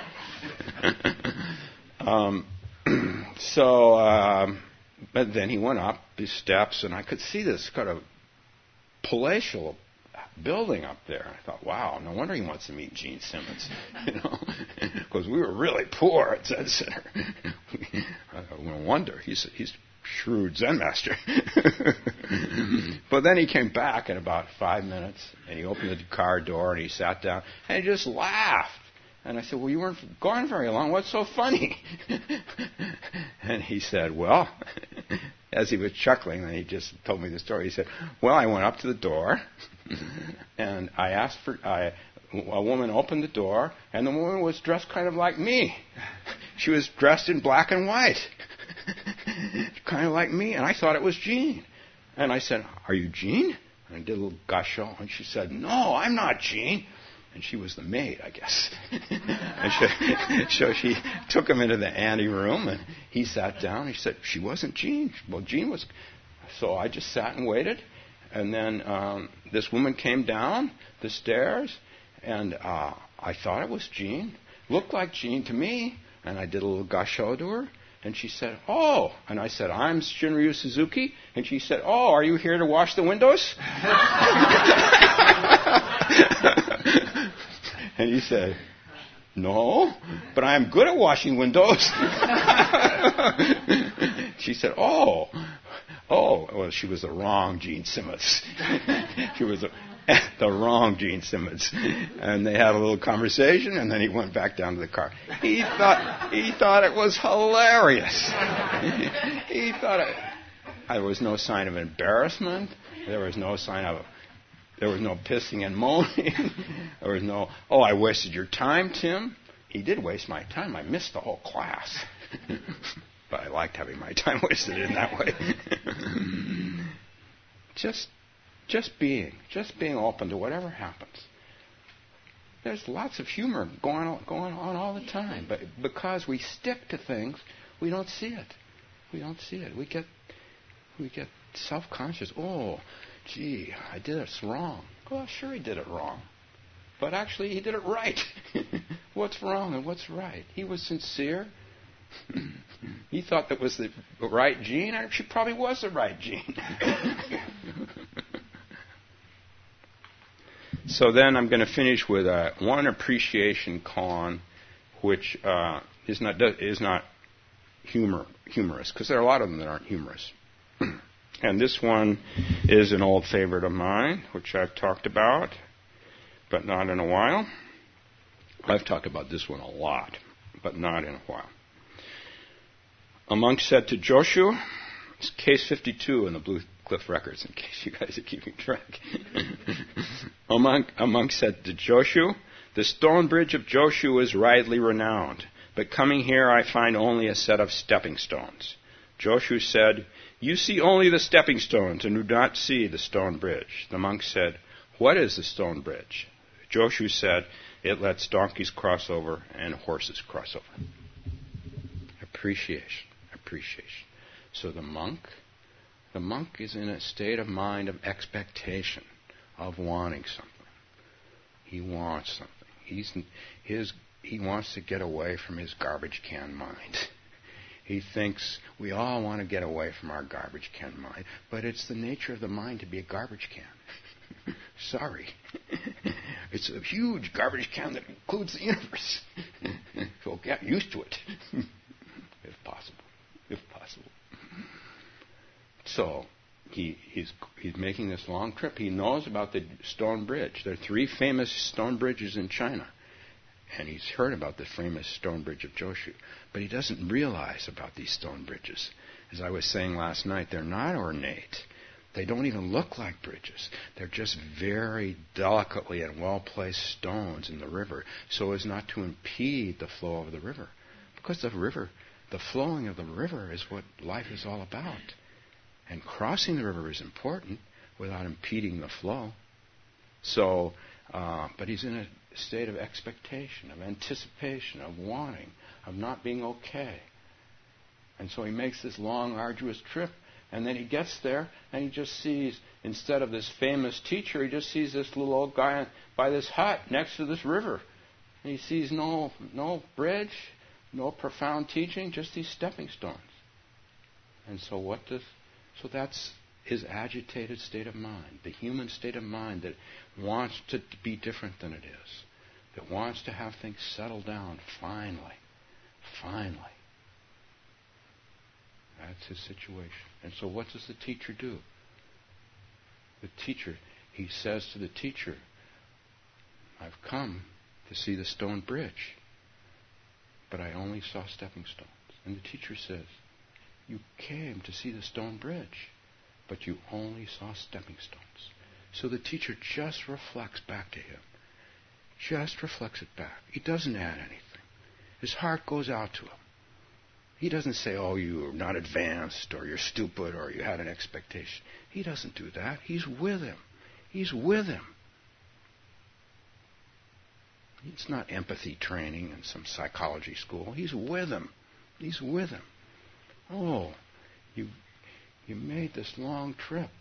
A: um, so, um, but then he went up these steps, and I could see this kind of palatial building up there. I thought, wow, no wonder he wants to meet Gene Simmons. You know, because we were really poor at Zen Center. No wonder. He's, he's shrewd Zen master. But then he came back in about five minutes, and he opened the car door, and he sat down, and he just laughed. And I said, well, you weren't gone very long. What's so funny? And he said, well, as he was chuckling, and he just told me the story, he said, well, I went up to the door, and I asked for, I, a woman opened the door, and the woman was dressed kind of like me. She was dressed in black and white. Kind of like me, and I thought it was Jean. And I said, are you Jean? And I did a little gusho, and she said, no, I'm not Jean. And she was the maid, I guess. And she, so she took him into the ante room, and he sat down. He said, she wasn't Jean. Well, Jean was so I just sat and waited. And then um, this woman came down the stairs, and uh, I thought it was Jean. Looked like Jean to me. And I did a little gasho to her. And she said, "Oh." And I said, "I'm Shinryu Suzuki." And she said, "Oh, are you here to wash the windows?" And he said, "No, but I'm good at washing windows." She said, "Oh, oh." Well, she was the wrong Gene Simmons. She was the, the wrong Gene Simmons. And they had a little conversation, and then he went back down to the car. He thought he thought it was hilarious. He thought it. There was no sign of embarrassment. There was no sign of. There was no pissing and moaning. There was no, "Oh, I wasted your time, Tim." He did waste my time. I missed the whole class. But I liked having my time wasted in that way. just, just being, just being open to whatever happens. There's lots of humor going on, going on all the time, but because we stick to things, we don't see it. We don't see it. We get, we get self-conscious. "Oh, gee, I did this wrong." Well, sure, he did it wrong, but actually, he did it right. What's wrong and what's right? He was sincere. He thought that was the right Gene, and she probably was the right Gene. So then I'm going to finish with uh, one appreciation koan, which uh, is not is not humor humorous, because there are a lot of them that aren't humorous. And this one is an old favorite of mine, which I've talked about, but not in a while. I've talked about this one a lot, but not in a while. A monk said to Joshu, it's case fifty-two in the Blue Cliff Records, in case you guys are keeping track. a, monk, a monk said to Joshu, "The stone bridge of Joshu is widely renowned, but coming here I find only a set of stepping stones." Joshu said, "You see only the stepping stones and do not see the stone bridge." The monk said, "What is the stone bridge?" Joshu said, "It lets donkeys cross over and horses cross over." Appreciation. Appreciation. So the monk, the monk is in a state of mind of expectation, of wanting something. He wants something. He's his. He wants to get away from his garbage can mind. He thinks we all want to get away from our garbage can mind, but it's the nature of the mind to be a garbage can. Sorry. It's a huge garbage can that includes the universe. So get used to it, if possible. If possible. So he, he's, he's making this long trip. He knows about the stone bridge. There are three famous stone bridges in China. And he's heard about the famous stone bridge of Joshu. But he doesn't realize about these stone bridges. As I was saying last night, they're not ornate. They don't even look like bridges. They're just very delicately and well-placed stones in the river so as not to impede the flow of the river. Because the river, the flowing of the river is what life is all about. And crossing the river is important without impeding the flow. So, uh, but he's in a state of expectation, of anticipation, of wanting, of not being okay. And so he makes this long, arduous trip, and then he gets there, and he just sees, instead of this famous teacher, he just sees this little old guy by this hut next to this river. And he sees no, no bridge, no profound teaching, just these stepping stones. And so what does, so that's his agitated state of mind, the human state of mind that wants to be different than it is, that wants to have things settle down finally, finally. That's his situation. And so what does the teacher do? The teacher, he says to the teacher, "I've come to see the stone bridge, but I only saw stepping stones." And the teacher says, "You came to see the stone bridge, but you only saw stepping stones." So the teacher just reflects back to him. Just reflects it back. He doesn't add anything. His heart goes out to him. He doesn't say, "Oh, you're not advanced," or "you're stupid," or "you had an expectation." He doesn't do that. He's with him. He's with him. It's not empathy training in some psychology school. He's with him. He's with him. Oh, you You made this long trip.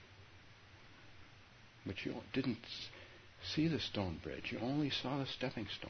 A: But you didn't see the stone bridge. You only saw the stepping stones.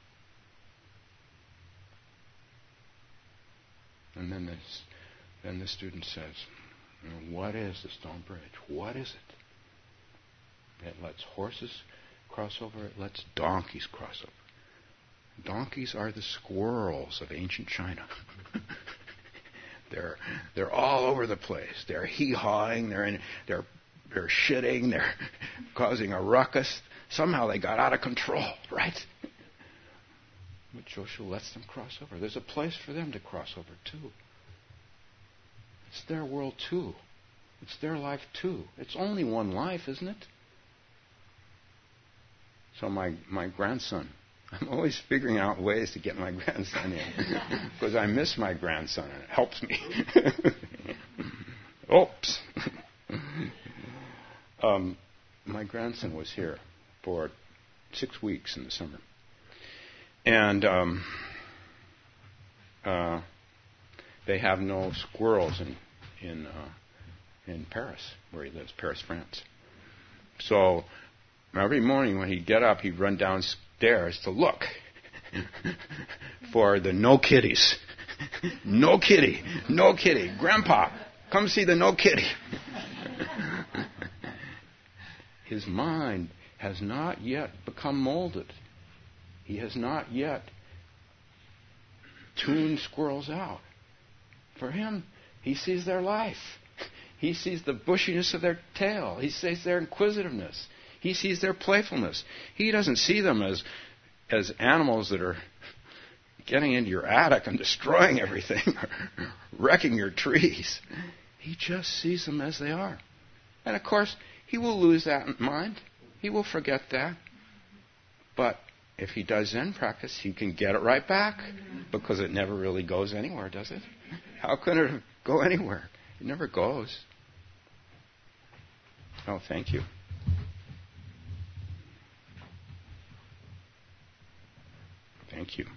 A: And then this, then the student says, you know, what is the stone bridge? What is it? It lets horses cross over. It lets donkeys cross over. Donkeys are the squirrels of ancient China. they're they're all over the place. They're hee-hawing. They're in, they're they're shitting. They're causing a ruckus. Somehow they got out of control, right? But Joshu lets them cross over. There's a place for them to cross over too. It's their world too. It's their life too. It's only one life, isn't it? So my, my grandson, I'm always figuring out ways to get my grandson in because I miss my grandson and it helps me. Oops. um, my grandson was here for six weeks in the summer. And um, uh, they have no squirrels in in uh, in Paris, where he lives, Paris, France. So every morning when he'd get up, he'd run downstairs to look for the no kitties. No kitty, no kitty. Grandpa, come see the no kitty. His mind has not yet become molded. He has not yet tuned squirrels out. For him, he sees their life. He sees the bushiness of their tail. He sees their inquisitiveness. He sees their playfulness. He doesn't see them as, as animals that are getting into your attic and destroying everything, or wrecking your trees. He just sees them as they are. And of course, he will lose that in mind. He will forget that. But if he does Zen practice, he can get it right back, because it never really goes anywhere, does it? How can it go anywhere? It never goes. Oh, thank you. Thank you.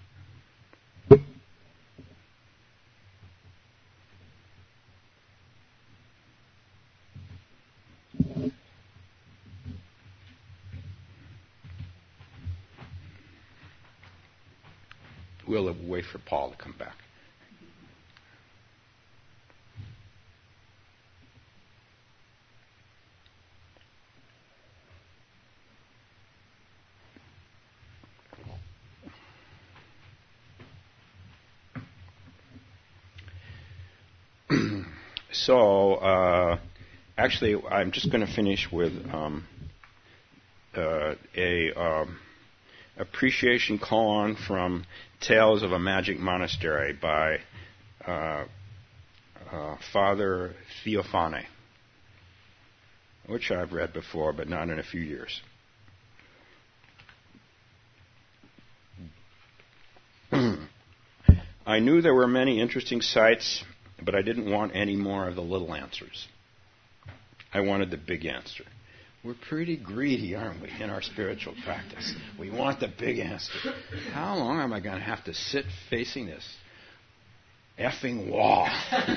A: We'll wait for Paul to come back. So, uh, actually, I'm just going to finish with um, uh, a um, appreciation koan from Tales of a Magic Monastery by uh, uh, Father Theophane, which I've read before, but not in a few years. I knew there were many interesting sights, but I didn't want any more of the little answers. I wanted the big answer. We're pretty greedy, aren't we, in our spiritual practice? We want the big answer. How long am I going to have to sit facing this effing wall?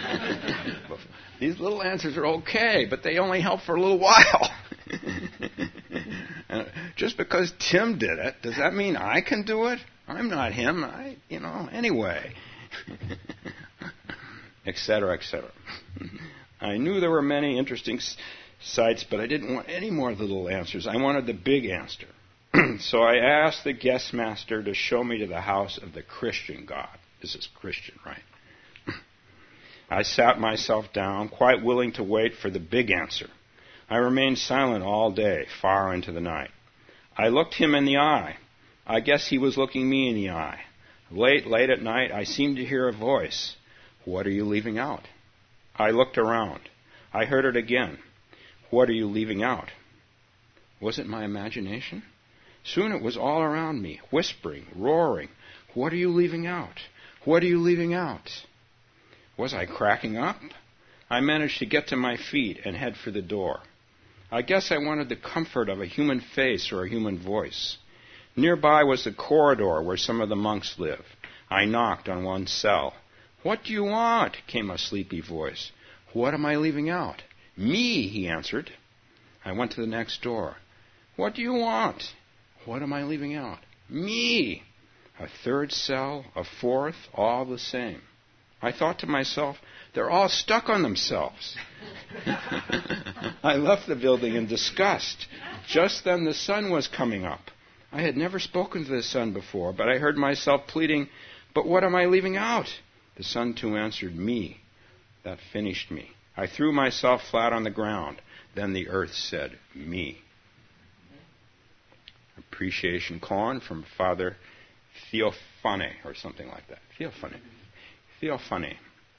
A: These little answers are okay, but they only help for a little while. And just because Tim did it, does that mean I can do it? I'm not him. I, you know, anyway. Etc., et cetera. I knew there were many interesting s- sights, but I didn't want any more little answers. I wanted the big answer. So I asked the guest master to show me to the house of the Christian God. This is Christian, right? I sat myself down, quite willing to wait for the big answer. I remained silent all day, far into the night. I looked him in the eye. I guess he was looking me in the eye. Late, late at night, I seemed to hear a voice. What are you leaving out? I looked around. I heard it again. What are you leaving out? Was it my imagination? Soon it was all around me, whispering, roaring. What are you leaving out? What are you leaving out? Was I cracking up? I managed to get to my feet and head for the door. I guess I wanted the comfort of a human face or a human voice. Nearby was the corridor where some of the monks lived. I knocked on one cell. What do you want? Came a sleepy voice. What am I leaving out? Me, he answered. I went to the next door. What do you want? What am I leaving out? Me. A third cell, a fourth, all the same. I thought to myself, they're all stuck on themselves. I left the building in disgust. Just then the sun was coming up. I had never spoken to the sun before, but I heard myself pleading, but what am I leaving out? The sun too answered, me. That finished me. I threw myself flat on the ground. Then the earth said, me. Appreciation koan from Father Theophane, or something like that. Theophane. Theophane.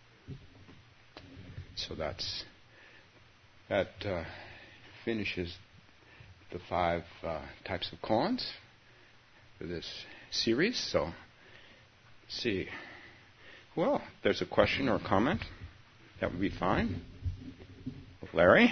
A: So that's that uh, finishes the five uh, types of koans for this series. So, let's see. Well, if there's a question or a comment, that would be fine. Larry?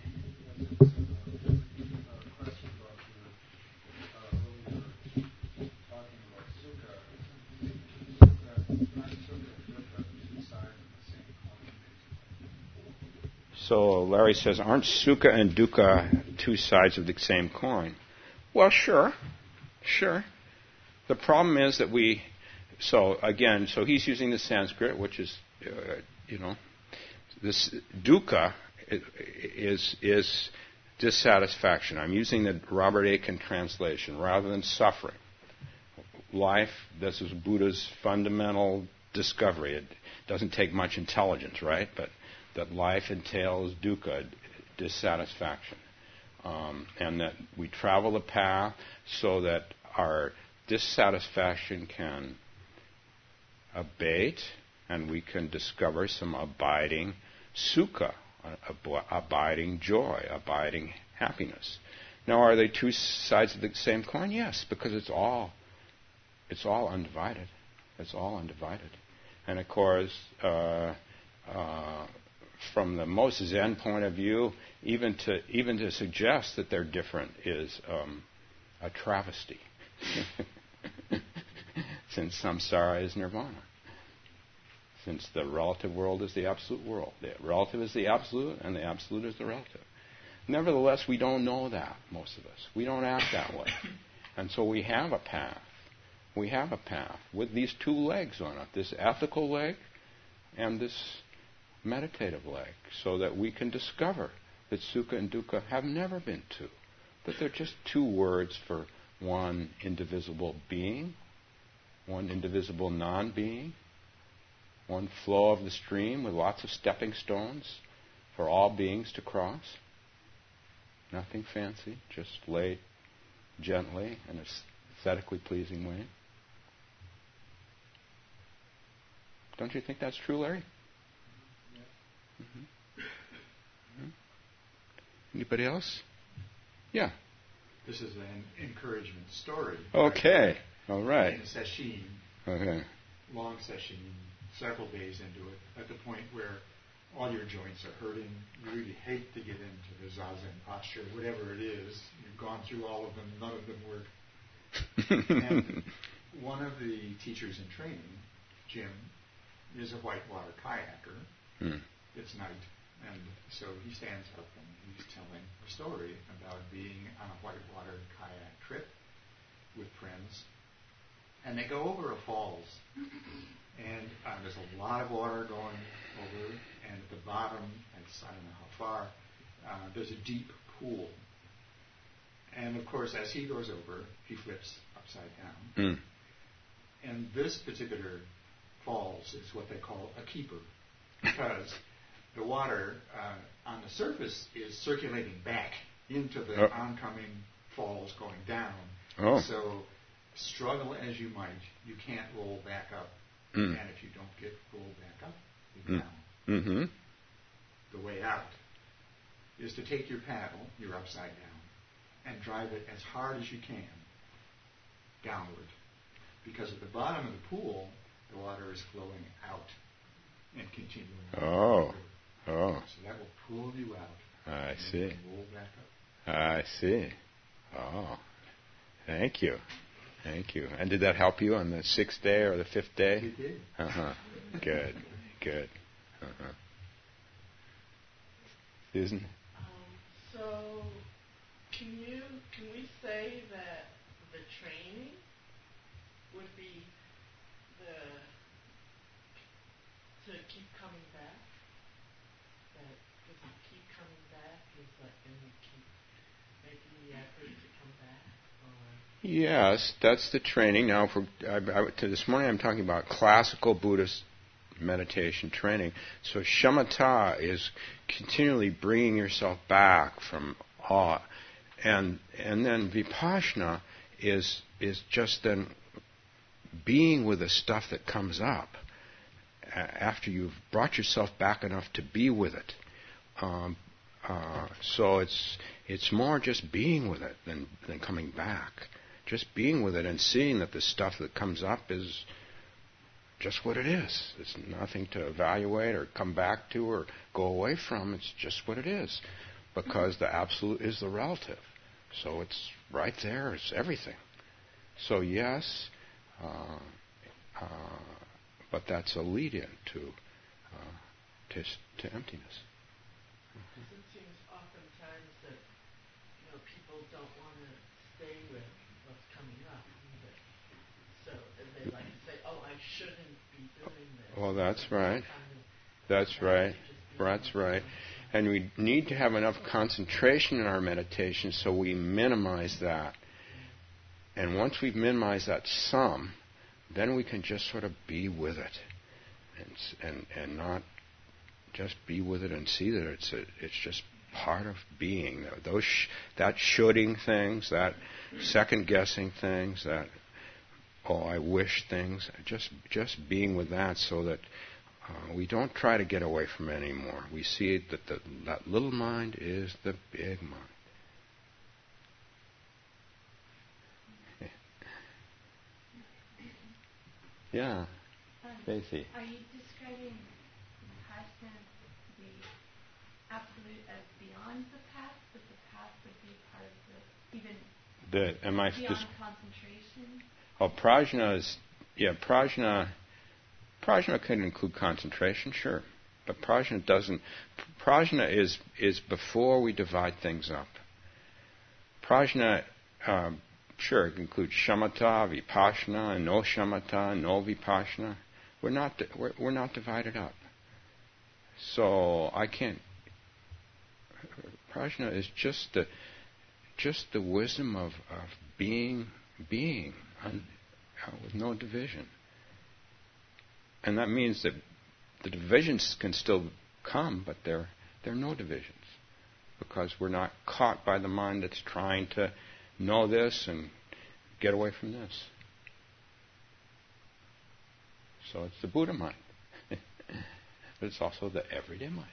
A: So Larry says, aren't sukha and dukkha two sides of the same coin? Well, sure, sure. The problem is that we, so again, so he's using the Sanskrit, which is, uh, you know, this dukkha is is dissatisfaction. I'm using the Robert Aiken translation rather than suffering. Life, this is Buddha's fundamental discovery. It doesn't take much intelligence, right? But that life entails dukkha, dissatisfaction. Um, and that we travel the path so that our dissatisfaction can abate and we can discover some abiding sukha, ab- abiding joy, abiding happiness. Now, are they two sides of the same coin? Yes, because it's all, it's all undivided. It's all undivided. And of course, uh, uh, from the most Zen point of view, even to even to suggest that they're different is um, a travesty, since samsara is nirvana. Since the relative world is the absolute world, the relative is the absolute, and the absolute is the relative. Nevertheless, we don't know that, most of us. We don't act that way, and so we have a path. We have a path with these two legs on it: this ethical leg and this meditative leg, so that we can discover that sukha and dukkha have never been two, that they're just two words for one indivisible being, one indivisible non-being, one flow of the stream with lots of stepping stones for all beings to cross. Nothing fancy, just laid gently in an aesthetically pleasing way. Don't you think that's true, Larry? Mm-hmm. Mm-hmm. Anybody else? Yeah.
B: This is an encouragement story.
A: Okay. All right.
B: In a session,
A: okay.
B: long session, several days into it, at the point where all your joints are hurting, you really hate to get into the zazen posture, whatever it is. You've gone through all of them, none of them work. And one of the teachers in training, Jim, is a whitewater kayaker.
A: Mm.
B: It's night, and so he stands up and he's telling a story about being on a whitewater kayak trip with friends, and they go over a falls, and uh, there's a lot of water going over, and at the bottom, it's, I don't know how far, uh, there's a deep pool, and of course, as he goes over, he flips upside down,
A: mm.
B: and this particular falls is what they call a keeper, because the water uh, on the surface is circulating back into the oh. oncoming falls going down.
A: Oh.
B: So struggle as you might, you can't roll back up.
A: Mm.
B: And if you don't get rolled back up, you're
A: mm.
B: down.
A: Mm-hmm.
B: The way out is to take your paddle, you're upside down, and drive it as hard as you can downward. Because at the bottom of the pool, the water is flowing out and continuing.
A: Oh. Oh.
B: So that will pull you out.
A: I see.
B: Roll back up.
A: I see. Oh. Thank you. Thank you. And did that help you on the sixth day or the fifth day?
B: It did.
A: Uh-huh. Good. Good. Uh-huh. Isn't?
C: Um, so, can you can we say that the training would be the to keep coming back? That if we keep coming back, is like then we keep making the effort to come back? Or
A: Yes, that's the training. Now, for I, I, to this morning, I'm talking about classical Buddhist meditation training. So shamatha is continually bringing yourself back from awe, and and then vipassana is is just then being with the stuff that comes up after you've brought yourself back enough to be with it. Um, uh, so it's it's more just being with it than than coming back. Just being with it and seeing that the stuff that comes up is just what it is. It's nothing to evaluate or come back to or go away from. It's just what it is. Because the absolute is the relative. So it's right there. It's everything. So yes, uh, uh, but that's a lead-in to, uh, to, to emptiness.
C: Because it seems oftentimes that, you know, people don't want to stay with what's coming up either. So they like to say, oh, I shouldn't be doing this.
A: Well, that's right.
C: Kind of
A: That's right. That's right. And we need to have enough concentration in our meditation so we minimize that. And once we've minimized that some, then we can just sort of be with it, and and and not just be with it and see that it's a, it's just part of being. Those sh- that shoulding things, that second guessing things, that oh I wish things, just just being with that, so that uh, we don't try to get away from it anymore. We see it that the, that little mind is the big mind. Yeah,
D: Um,
A: Stacey.
D: Are you describing the past as the absolute as beyond the past, but the past would be part of the even
A: The am I
D: beyond
A: dis-
D: concentration?
A: Oh, prajna is yeah prajna. Prajna can include concentration, sure, but prajna doesn't. Prajna is is before we divide things up. Prajna. Um, Sure, it includes shamatha, vipassana, no shamatha, no vipassana. We're not we're, we're not divided up. So I can't. Prajna is just the just the wisdom of, of being being un, uh, with no division. And that means that the divisions can still come, but there there are no divisions because we're not caught by the mind that's trying to know this and get away from this. So it's the Buddha mind. But it's also the everyday mind.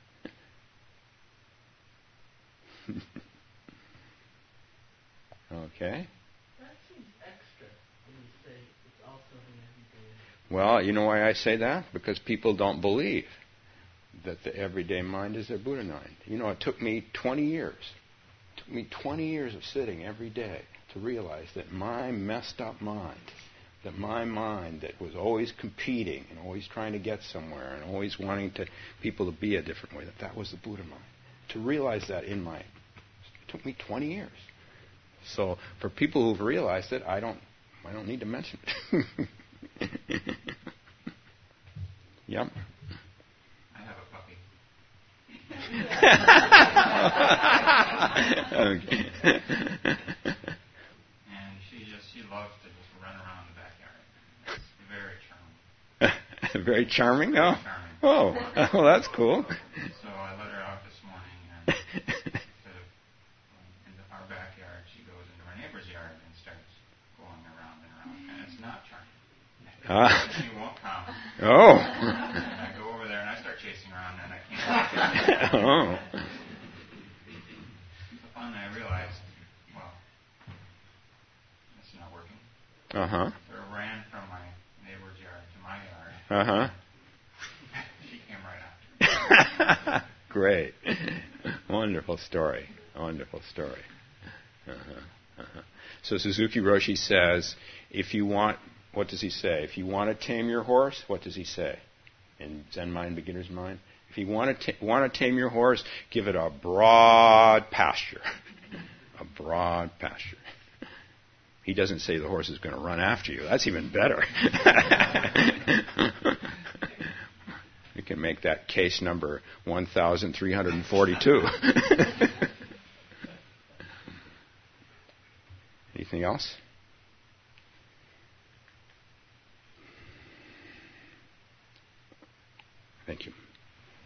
A: Okay?
C: That seems extra when you say it's also the everyday.
A: Well, you know why I say that? Because people don't believe that the everyday mind is their Buddha mind. You know, it took me twenty years. It took me twenty years of sitting every day to realize that my messed up mind, that my mind that was always competing and always trying to get somewhere and always wanting to people to be a different way, that that was the Buddha mind. To realize that in my, it took me twenty years. So for people who've realized it, I don't, I don't need to mention it. Yep.
B: I have a puppy.
A: Okay.
B: And she just, she loves to just run around the backyard. It's very charming.
A: Very charming, oh.
B: Very charming.
A: Oh, well, that's cool.
B: So I let her out this morning, and instead of going into our backyard, she goes into our neighbor's yard and starts going around and around. And it's not charming.
A: Ah.
B: She won't come.
A: Oh.
B: And I go over there and I start chasing around, and I can't.
A: Oh.
B: So finally I realized, well, it's not working.
A: Uh-huh.
B: So I ran from my neighbor's yard to my yard.
A: Uh-huh.
B: She came right after.
A: Great. Wonderful story. Wonderful story. Uh-huh. Uh-huh. So Suzuki Roshi says, if you want, what does he say? If you want to tame your horse, what does he say? In Zen Mind, Beginner's Mind? If you want to, ta- want to tame your horse, give it a broad pasture. A broad pasture. He doesn't say the horse is going to run after you. That's even better. You can make that case number one thousand three hundred forty-two. Anything else? Thank you.